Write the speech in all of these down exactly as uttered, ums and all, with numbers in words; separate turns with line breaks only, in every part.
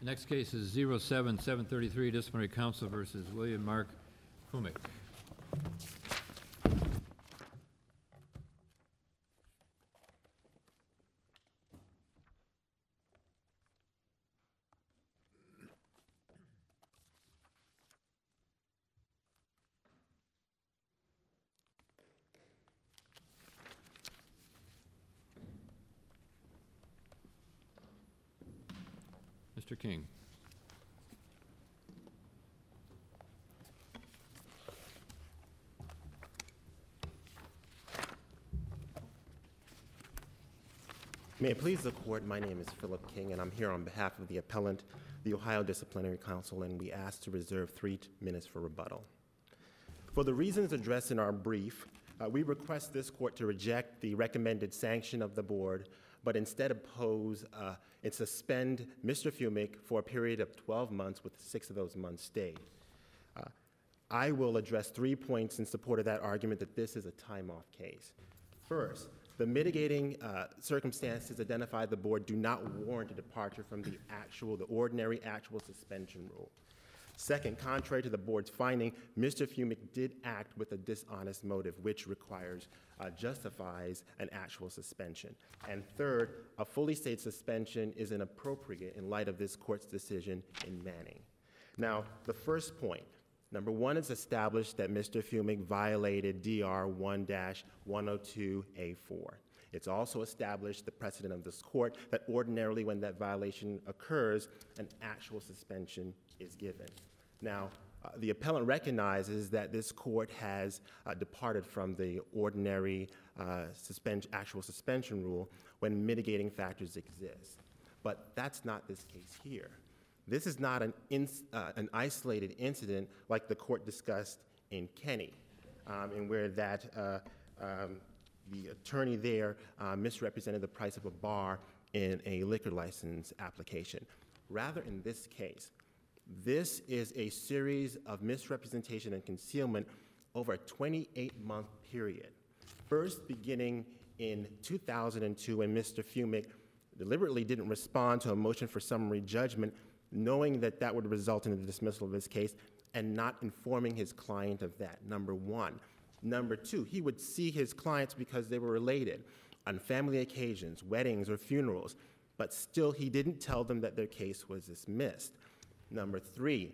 The next case is zero seven seven thirty-three, Disciplinary Counsel versus William Mark Fumick. Mister King.
May it please the court, my name is Philip King, and I'm here on behalf of the appellant, the Ohio Disciplinary Council, and we ask to reserve three t- minutes for rebuttal. For the reasons addressed in our brief, uh, we request this court to reject the recommended sanction of the board, but instead oppose uh, and suspend Mister Fumick for a period of twelve months, with six of those months stayed. Uh, I will address three points in support of that argument that this is a time-off case. First, the mitigating uh, circumstances identified by the board do not warrant a departure from the actual, the ordinary actual suspension rule. Second, contrary to the board's finding, Mister Fumick did act with a dishonest motive, which requires, uh, justifies an actual suspension. And third, a fully stated suspension is inappropriate in light of this court's decision in Manning. Now, the first point, number one, is established that Mister Fumick violated D R one dash one oh two A four. It's also established the precedent of this court that ordinarily when that violation occurs, an actual suspension is given. Now, uh, the appellant recognizes that this court has uh, departed from the ordinary uh, suspend- actual suspension rule when mitigating factors exist. But that's not this case here. This is not an, ins- uh, an isolated incident like the court discussed in Kenny, um, in where that uh, um, the attorney there uh, misrepresented the price of a bar in a liquor license application. Rather, in this case, this is a series of misrepresentation and concealment over a twenty-eight month period. First, beginning in two thousand two, when Mister Fumick deliberately didn't respond to a motion for summary judgment, knowing that that would result in the dismissal of his case and not informing his client of that, number one. Number two, he would see his clients because they were related on family occasions, weddings, or funerals, but still he didn't tell them that their case was dismissed. Number three,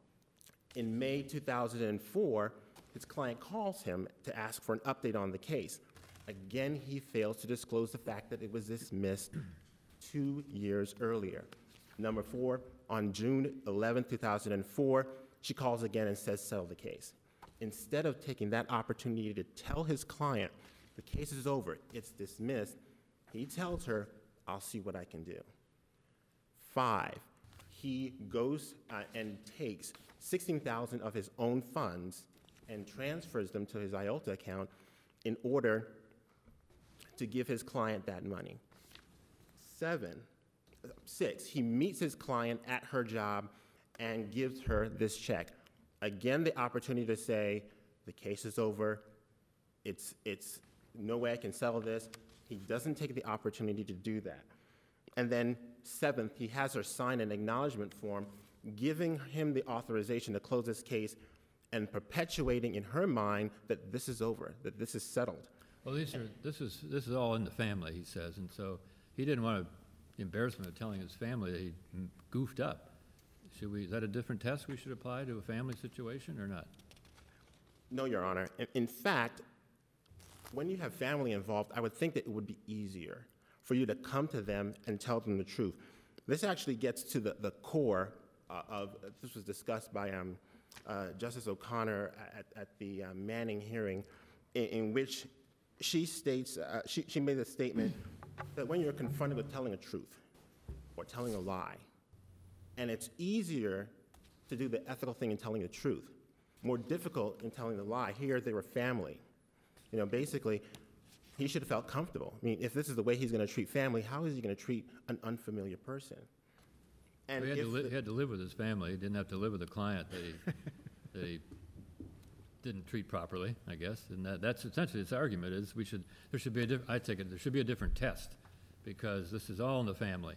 in May two thousand four, his client calls him to ask for an update on the case. Again, he fails to disclose the fact that it was dismissed two years earlier. Number four, on June eleventh, two thousand four, she calls again and says, settle the case. Instead of taking that opportunity to tell his client, the case is over, it's dismissed, he tells her, I'll see what I can do. Five, he goes uh, and takes sixteen thousand dollars of his own funds and transfers them to his I O L T A account in order to give his client that money. Seven, six, he meets his client at her job and gives her this check. Again, the opportunity to say, the case is over, it's, it's no way I can settle this. He doesn't take the opportunity to do that. And then seventh, he has her sign an acknowledgement form, giving him the authorization to close this case and perpetuating in her mind that this is over, that this is settled.
Well, these are, this is this is all in the family, he says, and so he didn't want to, the embarrassment of telling his family that he goofed up. Should we, is that a different test we should apply to a family situation or not?
No, Your Honor. In, in fact, when you have family involved, I would think that it would be easier for you to come to them and tell them the truth. This actually gets to the, the core uh, of, this was discussed by um, uh, Justice O'Connor at, at the uh, Manning hearing, in, in which she states, uh, she, she made a statement that when you're confronted with telling a truth or telling a lie, and it's easier to do the ethical thing in telling the truth, more difficult in telling the lie. Here, they were family. You know, basically, he should have felt comfortable. I mean, if this is the way he's going to treat family, how is he going to treat an unfamiliar person? And
Well, he, had to
if
li-
the-
he had to live with his family. He didn't have to live with a client that he, that he didn't treat properly, I guess. And that, that's essentially its argument is we should, there should be a diff- I take it, there should be a different test because this is all in the family.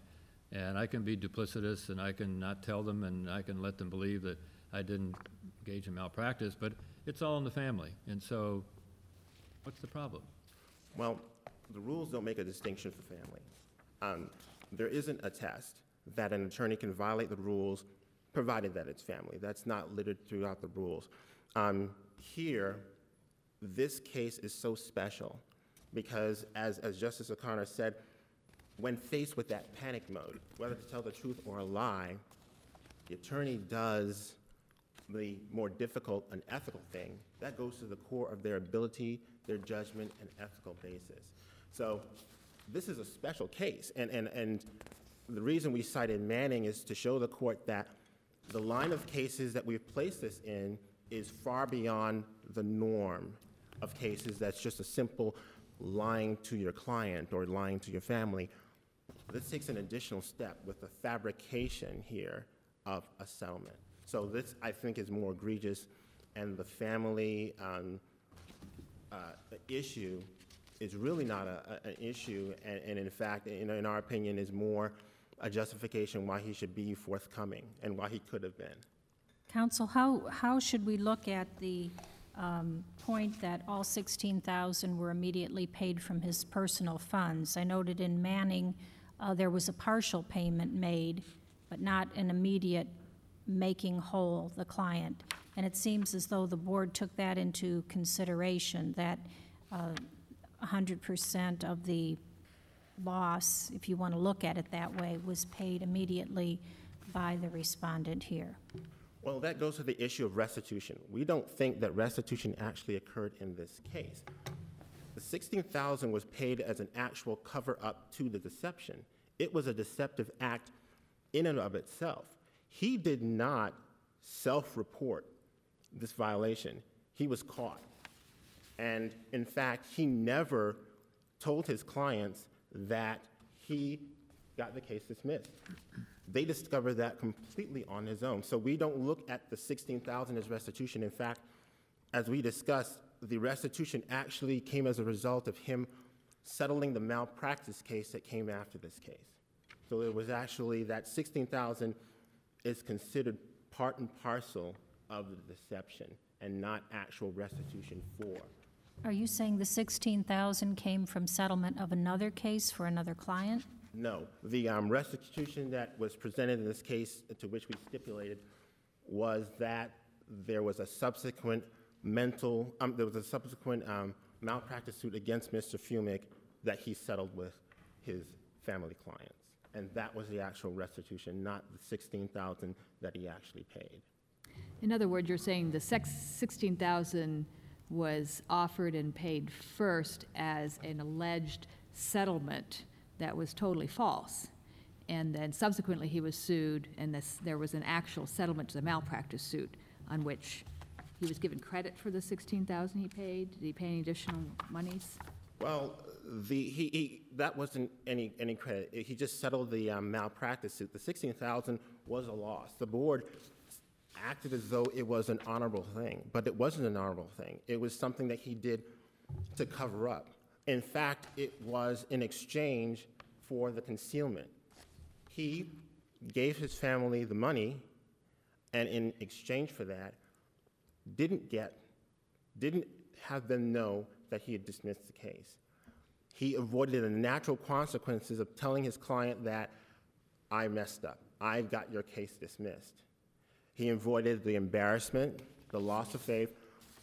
And I can be duplicitous, and I can not tell them, and I can let them believe that I didn't engage in malpractice, but it's all in the family. And so, what's the problem?
Well, the rules don't make a distinction for family. Um, there isn't a test that an attorney can violate the rules, provided that it's family. That's not littered throughout the rules. Um, here, this case is so special because, as, as Justice O'Connor said, when faced with that panic mode, whether to tell the truth or a lie, the attorney does the more difficult and ethical thing. That goes to the core of their ability, their judgment, and ethical basis. So this is a special case, and, and, and the reason we cited Manning is to show the court that the line of cases that we've placed this in is far beyond the norm of cases that's just a simple lying to your client or lying to your family. This takes an additional step with the fabrication here of a settlement. So this, I think, is more egregious, and the family um, uh, issue is really not a, a, an issue, and, and in fact, in, in our opinion, is more a justification why he should be forthcoming and why he could have been.
Counsel, how, how should we look at the um, point that all sixteen thousand were immediately paid from his personal funds? I noted in Manning uh, there was a partial payment made, but not an immediate making whole the client. And it seems as though the board took that into consideration, that uh, one hundred percent of the loss, if you want to look at it that way, was paid immediately by the respondent here.
Well, that goes to the issue of restitution. We don't think that restitution actually occurred in this case. The sixteen thousand dollars was paid as an actual cover-up to the deception. It was a deceptive act in and of itself. He did not self-report this violation. He was caught. And in fact, he never told his clients that he got the case dismissed. They discovered that completely on his own. So we don't look at the sixteen thousand dollars as restitution. In fact, as we discussed, the restitution actually came as a result of him settling the malpractice case that came after this case. So it was actually that sixteen thousand dollars is considered part and parcel of the deception and not actual restitution for.
Are you saying the sixteen thousand came from settlement of another case for another client?
No. The um, restitution that was presented in this case, to which we stipulated, was that there was a subsequent mental, um, there was a subsequent um, malpractice suit against Mister Fumick that he settled with his family clients. And that was the actual restitution, not the sixteen thousand dollars that he actually paid.
In other words, you're saying the sixteen thousand dollars was offered and paid first as an alleged settlement that was totally false. And then subsequently he was sued, and this, there was an actual settlement to the malpractice suit on which he was given credit for the sixteen thousand dollars he paid. Did he pay any additional monies?
Well, the, he, he, that wasn't any, any credit. He just settled the um, malpractice suit. The sixteen thousand dollars was a loss. The board acted as though it was an honorable thing, but it wasn't an honorable thing. It was something that he did to cover up. In fact, it was in exchange for the concealment. He gave his family the money, and in exchange for that, didn't get, didn't have them know that he had dismissed the case. He avoided the natural consequences of telling his client that I messed up. I've got your case dismissed. He avoided the embarrassment, the loss of faith,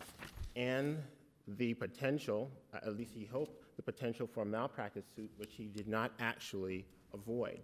and the potential, at least he hoped, the potential for a malpractice suit, which he did not actually avoid.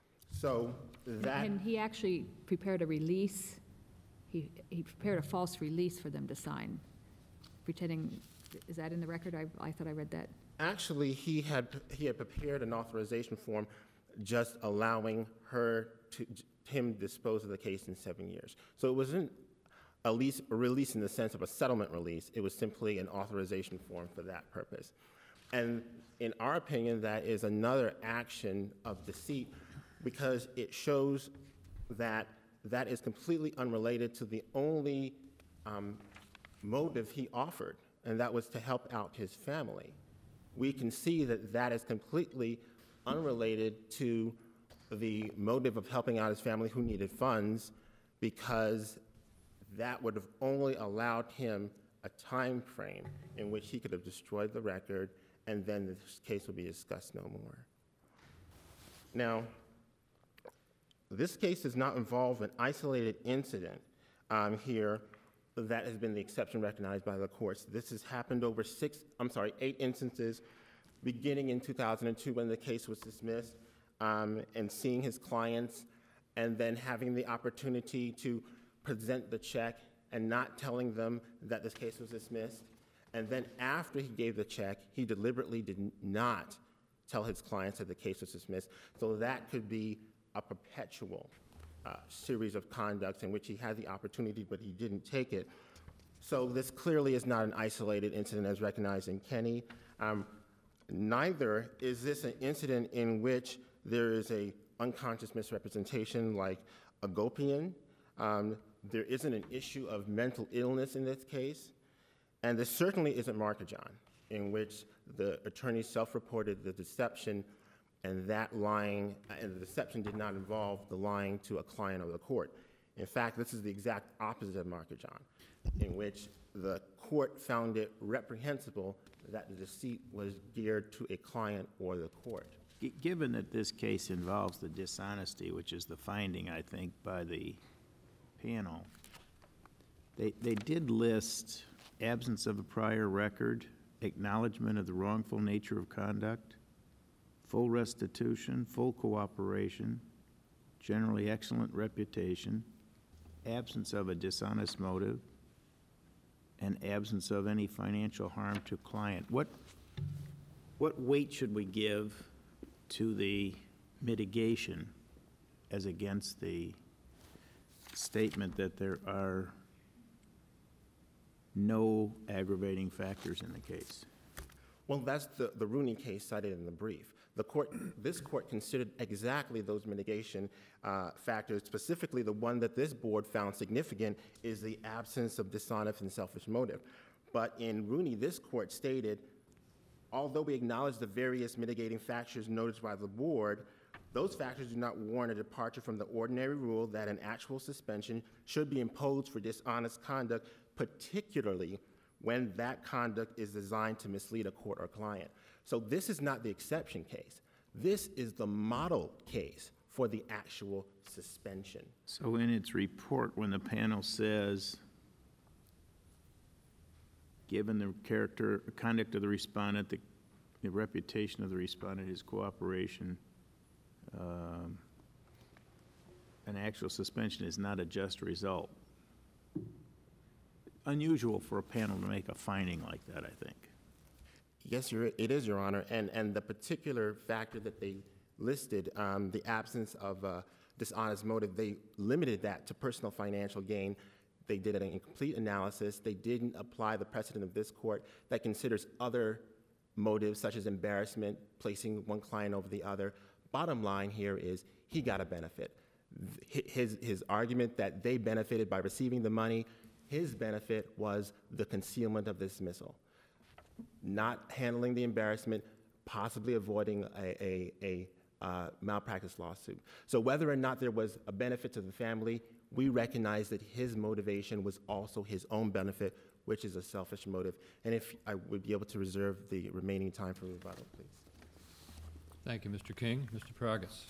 So that...
And he actually prepared a release. He, he prepared a false release for them to sign, pretending, is that in the record? I, I thought I read that.
Actually, he had, he had prepared an authorization form just allowing her to, him dispose of the case in seven years. So it wasn't a, lease, a release in the sense of a settlement release. It was simply an authorization form for that purpose. And in our opinion, that is another action of deceit because it shows that that is completely unrelated to the only um, motive he offered, and that was to help out his family. We can see that that is completely unrelated to the motive of helping out his family who needed funds, because that would have only allowed him a time frame in which he could have destroyed the record, and then this case would be discussed no more. Now, this case does not involve an isolated incident um, here that has been the exception recognized by the courts. This has happened over six, I'm sorry, eight instances, beginning in two thousand two when the case was dismissed, um, and seeing his clients, and then having the opportunity to present the check and not telling them that this case was dismissed. And then after he gave the check, he deliberately did not tell his clients that the case was dismissed. So that could be a perpetual uh, series of conducts in which he had the opportunity, but he didn't take it. So this clearly is not an isolated incident as recognized in Kenny. Um, neither is this an incident in which there is a unconscious misrepresentation like Agopian. Um, there isn't an issue of mental illness in this case. And there certainly isn't Markajon, in which the attorney self-reported the deception, and that lying, and the deception did not involve the lying to a client of the court. In fact, this is the exact opposite of Markajon, in which the court found it reprehensible that the deceit was geared to a client or the court.
G- Given that this case involves the dishonesty, which is the finding, I think, by the panel, they, they did list absence of a prior record, acknowledgement of the wrongful nature of conduct, full restitution, full cooperation, generally excellent reputation, absence of a dishonest motive, and absence of any financial harm to client. What, what weight should we give to the mitigation as against the statement that there are no aggravating factors in the case?
Well, that's the, the Rooney case cited in the brief. The court, this court considered exactly those mitigation uh, factors. Specifically, the one that this board found significant is the absence of dishonest and selfish motive. But in Rooney, this court stated, although we acknowledge the various mitigating factors noted by the board, those factors do not warrant a departure from the ordinary rule that an actual suspension should be imposed for dishonest conduct, particularly when that conduct is designed to mislead a court or client. So this is not the exception case. This is the model case for the actual suspension.
So in its report, when the panel says, given the character, conduct of the respondent, the, the reputation of the respondent, his cooperation, um, an actual suspension is not a just result. Unusual for a panel to make a finding like that, I think.
Yes, you're, it is, Your Honor, and, and the particular factor that they listed, um, the absence of uh, dishonest motive, they limited that to personal financial gain. They did an incomplete analysis. They didn't apply the precedent of this court that considers other motives, such as embarrassment, placing one client over the other. Bottom line here is he got a benefit. His, his argument that they benefited by receiving the money, his benefit was the concealment of dismissal, not handling the embarrassment, possibly avoiding a, a, a uh, malpractice lawsuit. So whether or not there was a benefit to the family, we recognize that his motivation was also his own benefit, which is a selfish motive. And if I would be able to reserve the remaining time for rebuttal, please.
Thank you, Mister King. Mister Paragas.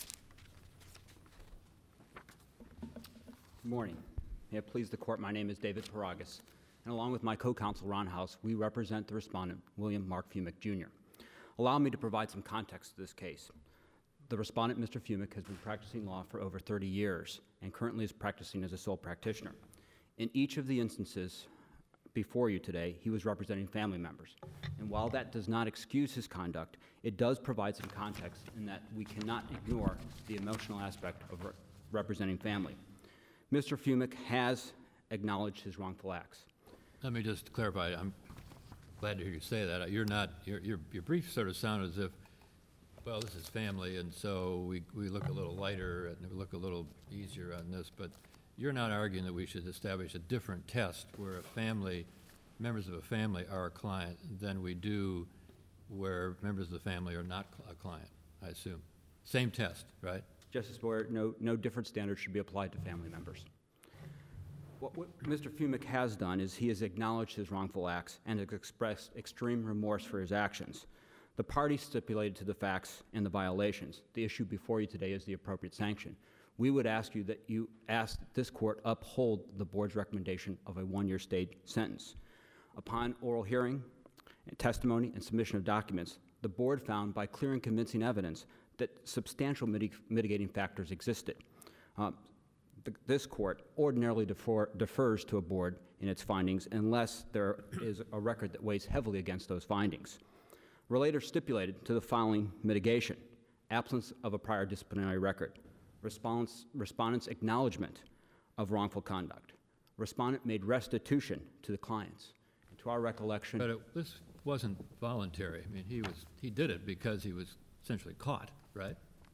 Good morning. May it please the court, my name is David Paragas, and along with my co-counsel Ron House, we represent the respondent, William Mark Fumick, Junior Allow me to provide some context to this case. The respondent, Mister Fumick, has been practicing law for over thirty years and currently is practicing as a sole practitioner. In each of the instances before you today, he was representing family members. And while that does not excuse his conduct, it does provide some context in that we cannot ignore the emotional aspect of re- representing family. Mister Fumick has acknowledged his wrongful acts.
Let me just clarify. I'm glad to hear you say that. You're not, your, your, your brief sort of sounded as if, well, this is family, and so we, we look a little lighter and we look a little easier on this, but you're not arguing that we should establish a different test where a family, members of a family are a client than we do where members of the family are not a client, I assume. Same test, right?
Justice Boyer, no, no different standards should be applied to family members. What, what Mister Fumick has done is he has acknowledged his wrongful acts and has expressed extreme remorse for his actions. The parties stipulated to the facts and the violations. The issue before you today is the appropriate sanction. We would ask you that you ask that this court uphold the board's recommendation of a one-year state sentence. Upon oral hearing, and testimony, and submission of documents, the board found by clear and convincing evidence that substantial mitig mitigating factors existed. Uh, the, this court ordinarily defer, defers to a board in its findings unless there is a record that weighs heavily against those findings. Relator stipulated to the following mitigation: absence of a prior disciplinary record, respondents, respondents' acknowledgement of wrongful conduct, respondent made restitution to the clients. And to our recollection,
But it, this wasn't voluntary. I mean, he was, he did it because he was essentially caught, right?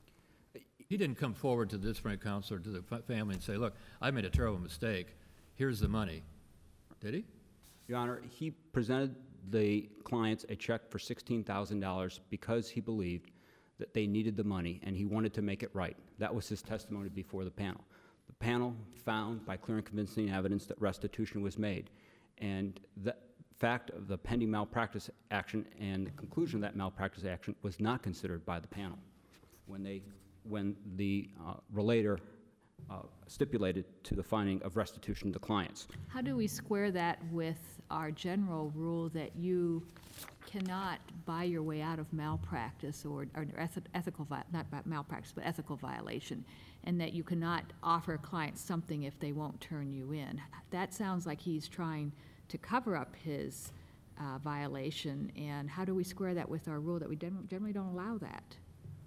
He didn't come forward to the disciplinary counselor, to the fa- family and say, look, I made a terrible mistake. Here's the money. Did he?
Your Honor, he presented the clients a check for sixteen thousand dollars because he believed that they needed the money and he wanted to make it right. That was his testimony before the panel. The panel found by clear and convincing evidence that restitution was made. And the fact of the pending malpractice action and the conclusion of that malpractice action was not considered by the panel when they when the uh, relator uh, stipulated to the finding of restitution to clients.
How do we square that with our general rule that you cannot buy your way out of malpractice or, or eth ethical, vi not malpractice, but ethical violation, and that you cannot offer clients something if they won't turn you in? That sounds like he's trying to cover up his uh, violation, and how do we square that with our rule that we generally don't allow that?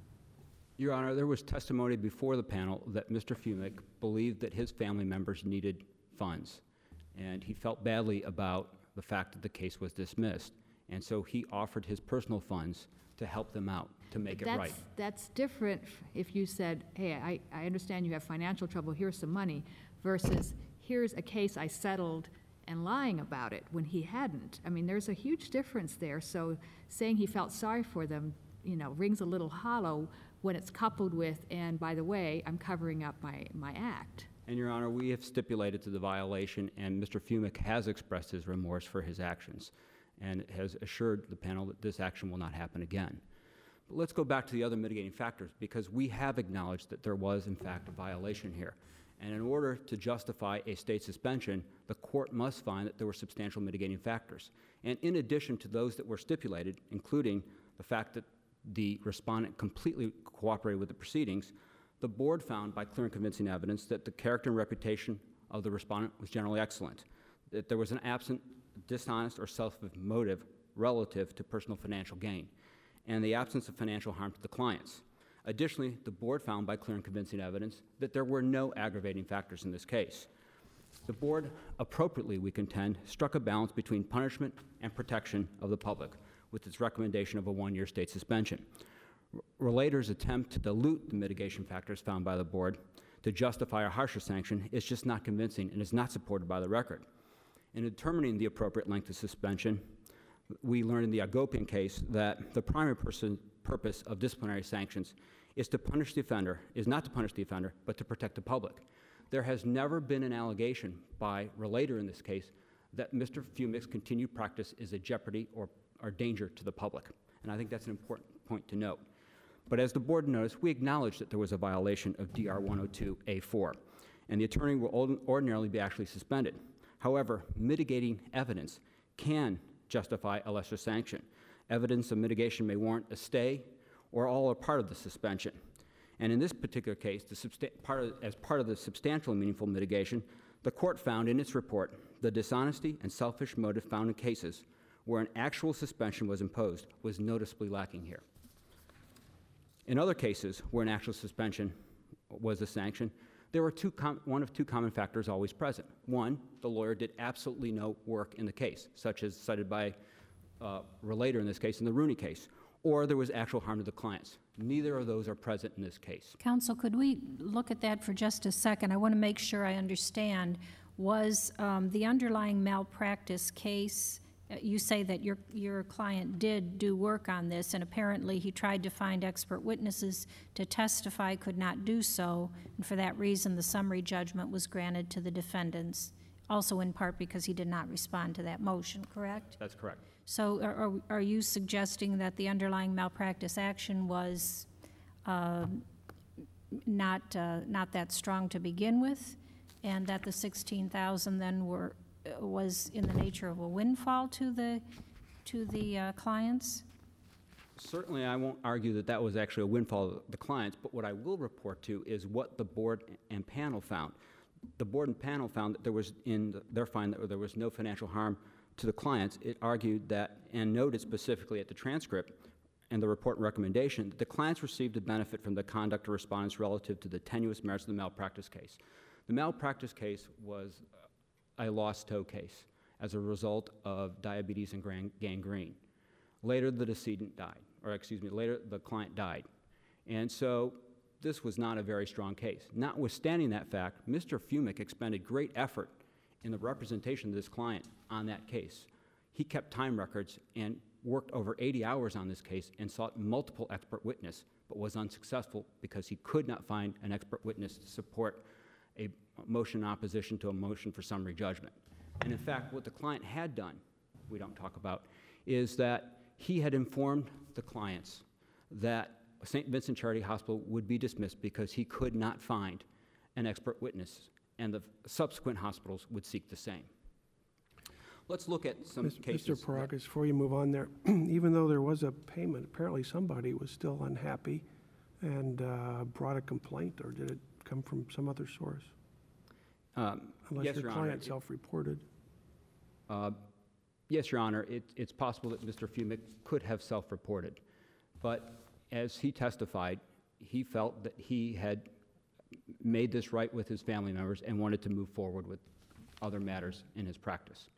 Your Honor, there was testimony before the panel that Mister Fumick believed that his family members needed funds, and he felt badly about the fact that the case was dismissed, and so he offered his personal funds to help them out, to make it
that's,
right.
That's different if you said, hey, I, I understand you have financial trouble, here's some money, versus here's a case I settled and lying about it when he hadn't. I mean, there's a huge difference there, so saying he felt sorry for them, you know, rings a little hollow when it's coupled with, and by the way, I'm covering up my, my act.
And Your Honor, we have stipulated to the violation, and Mister Fumick has expressed his remorse for his actions and has assured the panel that this action will not happen again. But let's go back to the other mitigating factors, because we have acknowledged that there was, in fact, a violation here. And in order to justify a state suspension, the court must find that there were substantial mitigating factors. And in addition to those that were stipulated, including the fact that the respondent completely cooperated with the proceedings, the board found by clear and convincing evidence that the character and reputation of the respondent was generally excellent, that there was an absent, dishonest, or selfish motive relative to personal financial gain, and the absence of financial harm to the clients. Additionally, the board found by clear and convincing evidence that there were no aggravating factors in this case. The board, appropriately, we contend, struck a balance between punishment and protection of the public with its recommendation of a one-year state suspension. R Relators' attempt to dilute the mitigation factors found by the board to justify a harsher sanction is just not convincing and is not supported by the record. In determining the appropriate length of suspension, we learned in the Agopian case that the primary person, purpose of disciplinary sanctions is to punish the offender, is not to punish the offender, but to protect the public. There has never been an allegation by Relator in this case that Mister Fumick's continued practice is a jeopardy or, or danger to the public. And I think that's an important point to note. But as the board noticed, we acknowledge that there was a violation of D R one oh two A four, and the attorney will ordinarily be actually suspended. However, mitigating evidence can justify a lesser sanction. Evidence of mitigation may warrant a stay or all or part of the suspension. And in this particular case, the part of, as part of the substantial and meaningful mitigation, the court found in its report the dishonesty and selfish motive found in cases where an actual suspension was imposed was noticeably lacking here. In other cases where an actual suspension was a sanction, there were two com one of two common factors always present. One, the lawyer did absolutely no work in the case, such as cited by uh, Relator in this case, in the Rooney case, or there was actual harm to the clients. Neither of those are present in this case.
Counsel, could we look at that for just a second? I want to make sure I understand. Was um, the underlying malpractice case uh, you say that your, your client did do work on this, and apparently he tried to find expert witnesses to testify, could not do so, and for that reason, the summary judgment was granted to the defendants, also in part because he did not respond to that motion, correct?
That's correct.
So are, are- are you suggesting that the underlying malpractice action was um, not, uh, not that strong to begin with, and that the sixteen thousand then were, uh, was in the nature of a windfall to the, to the uh, clients?
Certainly, I won't argue that that was actually a windfall to the clients, but what I will report to is what the board and panel found. The board and panel found that there was, in their find that there was no financial harm to the clients. It argued that, and noted specifically at the transcript and the report and recommendation, that the clients received a benefit from the conduct of respondents relative to the tenuous merits of the malpractice case. The malpractice case was a lost toe case as a result of diabetes and gran- gangrene. Later, the decedent died, or excuse me, later the client died. And so this was not a very strong case. Notwithstanding that fact, Mister Fumick expended great effort in the representation of this client on that case. He kept time records and worked over eighty hours on this case and sought multiple expert witnesses, but was unsuccessful because he could not find an expert witness to support a motion in opposition to a motion for summary judgment. And in fact, what the client had done, we don't talk about, is that he had informed the clients that Saint Vincent Charity Hospital would be dismissed because he could not find an expert witness, and the subsequent hospitals would seek the same. Let's look at some
Mis-
cases.
Mister Paragas, before you move on there, even though there was a payment, apparently somebody was still unhappy and uh, brought a complaint, or did it come from some other source?
Um,
Unless
yes,
your
Your Honor,
client
it-
self-reported.
Uh, Yes, Your Honor, it, it's possible that Mister Fumick could have self-reported, but as he testified, he felt that he had made this right with his family members and wanted to move forward with other matters in his practice.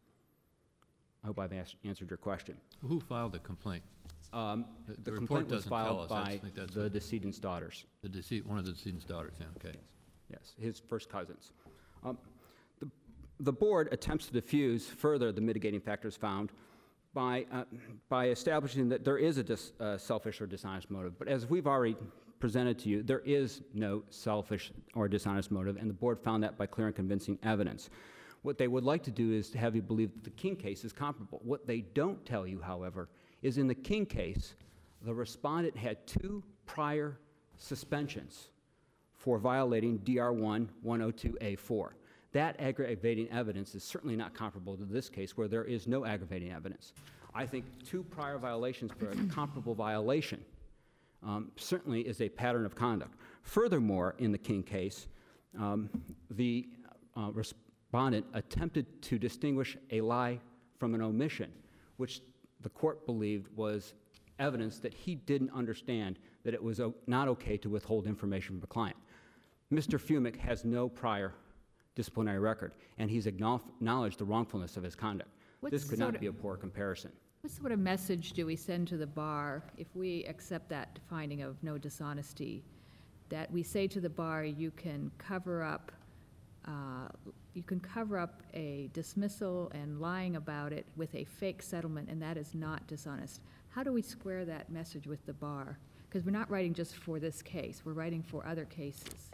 I hope I've as- answered your question.
Who filed the complaint?
Um,
The-
The
the report
complaint was
doesn't tell
filed
us. I
by
think that's
the
what-
decedent's daughters.
The deceit, one of the decedent's daughters, yeah, okay.
Yes, his first cousins. Um, the, the board attempts to diffuse further the mitigating factors found by, uh, by establishing that there is a dis, uh, selfish or dishonest motive. But as we've already presented to you, there is no selfish or dishonest motive, and the board found that by clear and convincing evidence. What they would like to do is to have you believe that the King case is comparable. What they don't tell you, however, is in the King case, the respondent had two prior suspensions for violating D R one one oh two A four. That aggravating evidence is certainly not comparable to this case where there is no aggravating evidence. I think two prior violations for a comparable violation um, certainly is a pattern of conduct. Furthermore, in the King case, um, the uh, respondent attempted to distinguish a lie from an omission, which the court believed was evidence that he didn't understand that it was o- not okay to withhold information from a client. Mister Fumick has no prior disciplinary record, and he's acknowledged the wrongfulness of his conduct.
What
This could
sort
not
of-
be a poor comparison.
What sort of message do we send to the bar if we accept that finding of no dishonesty? That we say to the bar, you can cover up, uh, you can cover up a dismissal and lying about it with a fake settlement, and that is not dishonest. How do we square that message with the bar? Because we're not writing just for this case, we're writing for other cases.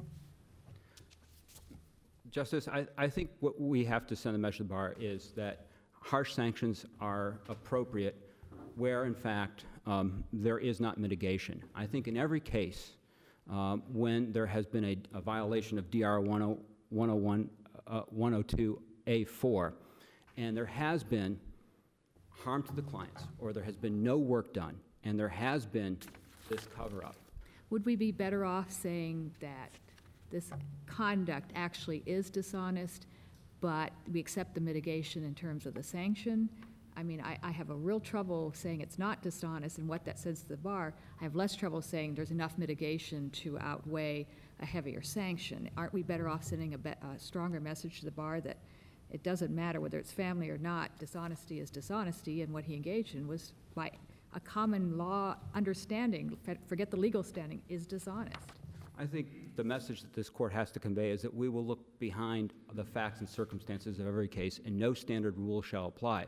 Justice, I, I think what we have to send a message to the bar is that harsh sanctions are appropriate where, in fact, um, there is not mitigation. I think in every case, um, when there has been a, a violation of D R one oh one, uh, one oh two A four, and there has been harm to the clients, or there has been no work done, and there has been this cover-up.
Would we be better off saying that this conduct actually is dishonest, but we accept the mitigation in terms of the sanction? I mean, I, I have a real trouble saying it's not dishonest and what that says to the bar. I have less trouble saying there's enough mitigation to outweigh a heavier sanction. Aren't we better off sending a, be, a stronger message to the bar that it doesn't matter whether it's family or not, dishonesty is dishonesty, and what he engaged in was, by a common law understanding, forget the legal standing, is dishonest?
I think the message that this court has to convey is that we will look behind the facts and circumstances of every case, and no standard rule shall apply.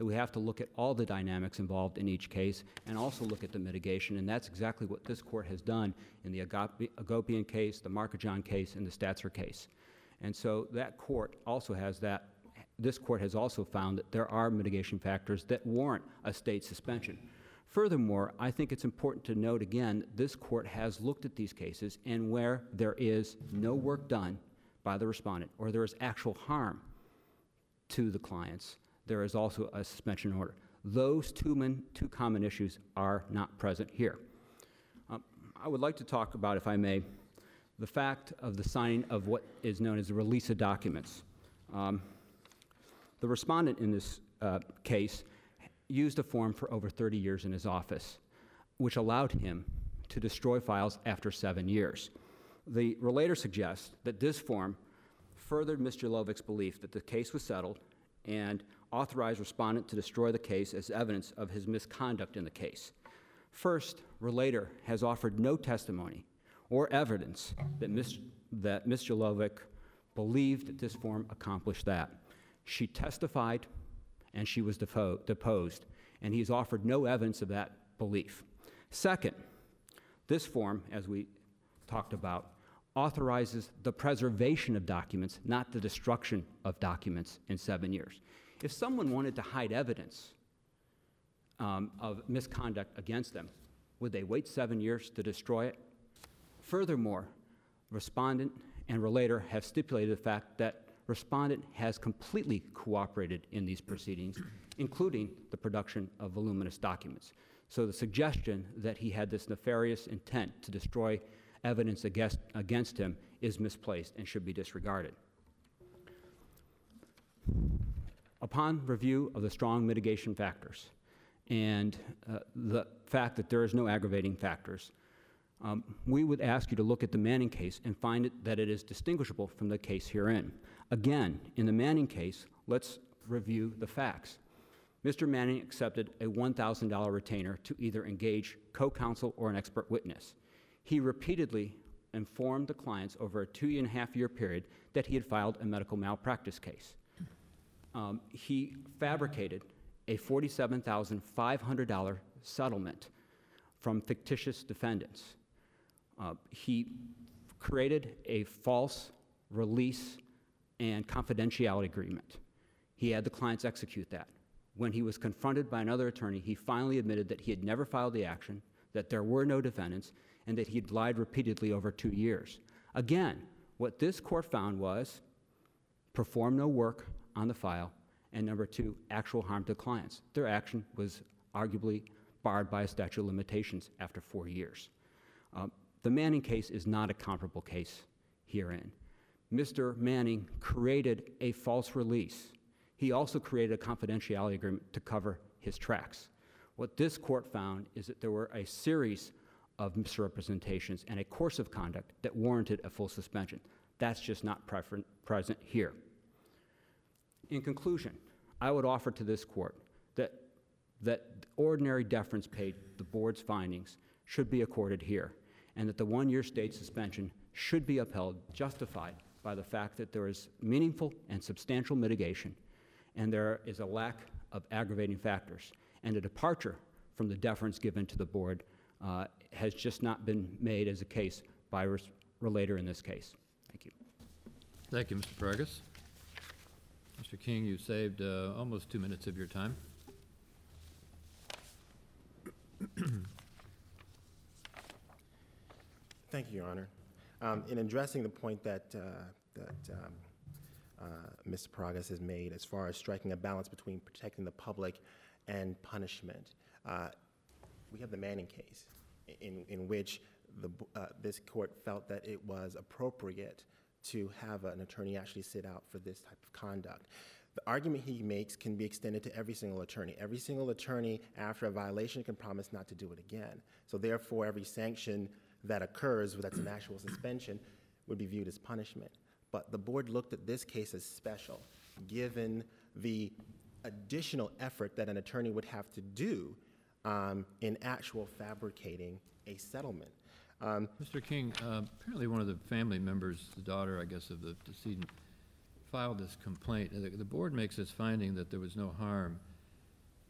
that we have to look at all the dynamics involved in each case and also look at the mitigation, and that's exactly what this court has done in the Agop- Agopian case, the Markajan case, and the Statzer case. And so that court also has that, this court has also found that there are mitigation factors that warrant a state suspension. Furthermore, I think it's important to note again, this court has looked at these cases, and where there is no work done by the respondent or there is actual harm to the clients, there is also a suspension order. Those two, min, two common issues are not present here. Um, I would like to talk about, if I may, the fact of the signing of what is known as the release of documents. Um, the respondent in this uh, case used a form for over thirty years in his office, which allowed him to destroy files after seven years. The relator suggests that this form furthered Mister Lovick's belief that the case was settled and authorized respondent to destroy the case as evidence of his misconduct in the case. First, relator has offered no testimony or evidence that, Miz that Mister Lovick believed that this form accomplished that. She testified and she was depo deposed, and he's offered no evidence of that belief. Second, this form, as we talked about, authorizes the preservation of documents, not the destruction of documents in seven years. If someone wanted to hide evidence um, of misconduct against them, would they wait seven years to destroy it? Furthermore, respondent and relator have stipulated the fact that respondent has completely cooperated in these proceedings, including the production of voluminous documents. So the suggestion that he had this nefarious intent to destroy evidence against, against him is misplaced and should be disregarded. Upon review of the strong mitigation factors and uh, the fact that there is no aggravating factors, um, we would ask you to look at the Manning case and find it, that it is distinguishable from the case herein. Again, in the Manning case, let's review the facts. Mister Manning accepted a one thousand dollar retainer to either engage co-counsel or an expert witness. He repeatedly informed the clients over a two and a half year period that he had filed a medical malpractice case. Um, he fabricated a forty-seven thousand five hundred dollar settlement from fictitious defendants. Uh, he created a false release and confidentiality agreement. He had the clients execute that. When he was confronted by another attorney, he finally admitted that he had never filed the action, that there were no defendants, and that he had lied repeatedly over two years. Again, what this court found was perform no work on the file, and number two, actual harm to clients. Their action was arguably barred by a statute of limitations after four years. Um, the Manning case is not a comparable case herein. Mister Manning created a false release. He also created a confidentiality agreement to cover his tracks. What this court found is that there were a series of misrepresentations and a course of conduct that warranted a full suspension. That's just not present here. In conclusion, I would offer to this court that, that ordinary deference paid to the board's findings should be accorded here, and that the one-year state suspension should be upheld, justified by the fact that there is meaningful and substantial mitigation, and there is a lack of aggravating factors, and a departure from the deference given to the board uh, has just not been made as a case by a relator in this case. Thank you.
Thank you, Mister Paragas. Mister King, you saved uh, almost two minutes of your time.
Thank you, Your Honor. Um, in addressing the point that, uh, that um, uh, Mister Paragas has made as far as striking a balance between protecting the public and punishment, uh, we have the Manning case in, in which the, uh, this court felt that it was appropriate to have an attorney actually sit out for this type of conduct. The argument he makes can be extended to every single attorney. Every single attorney, after a violation, can promise not to do it again. So therefore, every sanction that occurs, that's an actual suspension, would be viewed as punishment. But the board looked at this case as special, given the additional effort that an attorney would have to do um, in actual fabricating a settlement. Um,
Mister King, uh, apparently one of the family members, the daughter, I guess, of the decedent, filed this complaint. The, the board makes this finding that there was no harm.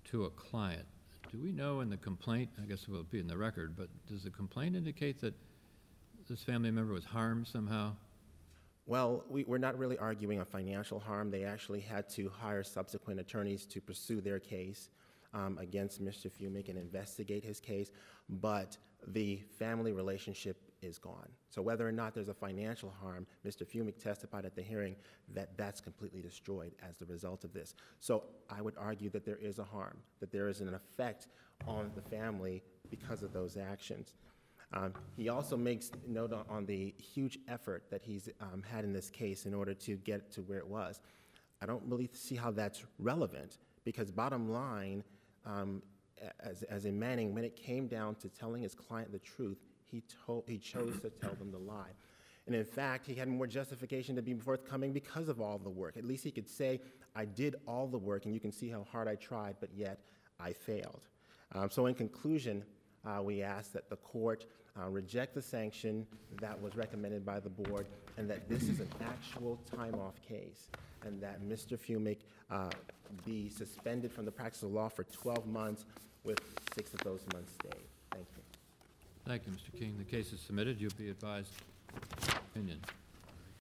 to a client. Do we know in the complaint, I guess it will be in the record, but does the complaint indicate that this family member was harmed somehow?
Well, we, we're not really arguing a financial harm. They actually had to hire subsequent attorneys to pursue their case um, against Mister Fumick and investigate his case, but the family relationship is gone. So whether or not there's a financial harm, Mister Fumick testified at the hearing that that's completely destroyed as the result of this. So I would argue that there is a harm, that there is an effect on the family because of those actions. Um, he also makes note on, on the huge effort that he's um, had in this case in order to get to where it was. I don't really see how that's relevant, because bottom line, um, as, as in Manning, when it came down to telling his client the truth, he, told, he chose to tell them the lie. And in fact, he had more justification to be forthcoming because of all the work. At least he could say, I did all the work, and you can see how hard I tried, but yet I failed. Um, so in conclusion, uh, we ask that the court uh, reject the sanction that was recommended by the board, and that this is an actual time-off case, and that Mister Fumick uh, be suspended from the practice of law for twelve months, with six of those months stayed. Thank you.
Thank you, Mister King. The case is submitted. You'll be advised opinion.